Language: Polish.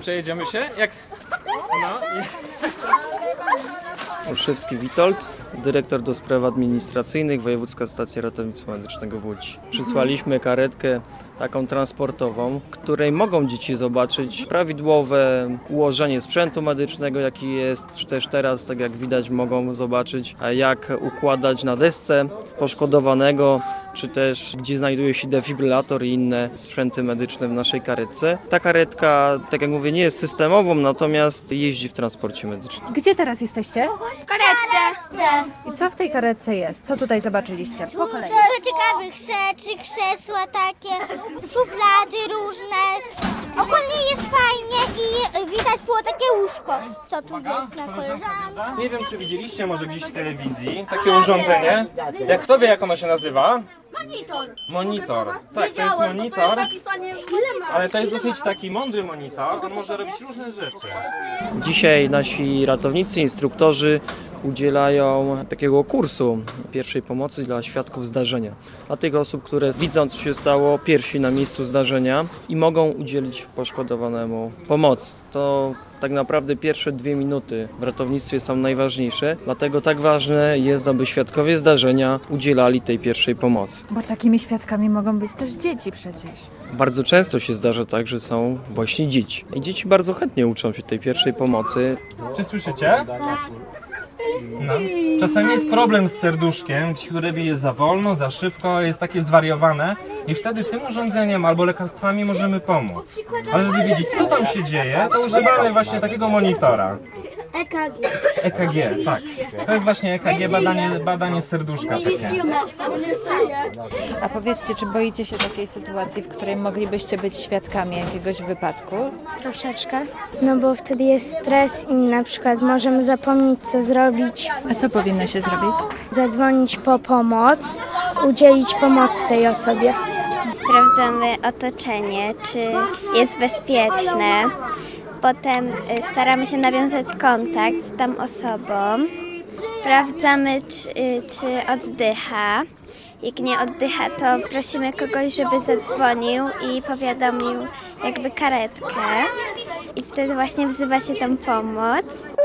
Przejedziemy się? Jak? No i... Olszewski Witold, dyrektor do spraw administracyjnych, Wojewódzka Stacja Ratownictwa Medycznego w Łodzi. Przysłaliśmy karetkę taką transportową, której mogą dzieci zobaczyć prawidłowe ułożenie sprzętu medycznego, jaki jest, czy też teraz, tak jak widać, mogą zobaczyć, jak układać na desce poszkodowanego, czy też gdzie znajduje się defibrylator i inne sprzęty medyczne w naszej karetce. Ta karetka, tak jak mówię, nie jest systemową, natomiast jeździ w transporcie medycznym. Gdzie teraz jesteście? W karetce. I co w tej karetce jest? Co tutaj zobaczyliście? Po kolei. Dużo ciekawych rzeczy, krzesła takie, szuflady różne. Ogólnie jest fajnie i widać było takie łóżko, co tu jest na koleżance. Nie wiem, czy widzieliście może gdzieś w telewizji takie urządzenie. Jak kto wie, jak ono się nazywa? Monitor. Tak, to jest monitor, ale to jest dosyć taki mądry monitor, on może robić różne rzeczy. Dzisiaj nasi ratownicy, instruktorzy udzielają takiego kursu pierwszej pomocy dla świadków zdarzenia. Dla tych osób, które widzą, co się stało, pierwsi na miejscu zdarzenia i mogą udzielić poszkodowanemu pomocy. To tak naprawdę pierwsze 2 minuty w ratownictwie są najważniejsze, dlatego tak ważne jest, aby świadkowie zdarzenia udzielali tej pierwszej pomocy. Bo takimi świadkami mogą być też dzieci przecież. Bardzo często się zdarza tak, że są właśnie dzieci. I dzieci bardzo chętnie uczą się tej pierwszej pomocy. Czy słyszycie? No. Czasami jest problem z serduszkiem, które bije za wolno, za szybko, jest takie zwariowane i wtedy tym urządzeniem albo lekarstwami możemy pomóc. Ale żeby wiedzieć, co tam się dzieje, to używamy właśnie takiego monitora. EKG, tak. To jest właśnie EKG, badanie serduszka takie. A powiedzcie, czy boicie się takiej sytuacji, w której moglibyście być świadkami jakiegoś wypadku? Troszeczkę. No bo wtedy jest stres i na przykład możemy zapomnieć, co zrobić. A co powinno się zrobić? Zadzwonić po pomoc, udzielić pomocy tej osobie. Sprawdzamy otoczenie, czy jest bezpieczne. Potem staramy się nawiązać kontakt z tą osobą. Sprawdzamy, czy oddycha. Jak nie oddycha, to prosimy kogoś, żeby zadzwonił i powiadomił jakby karetkę. I wtedy właśnie wzywa się tam pomoc.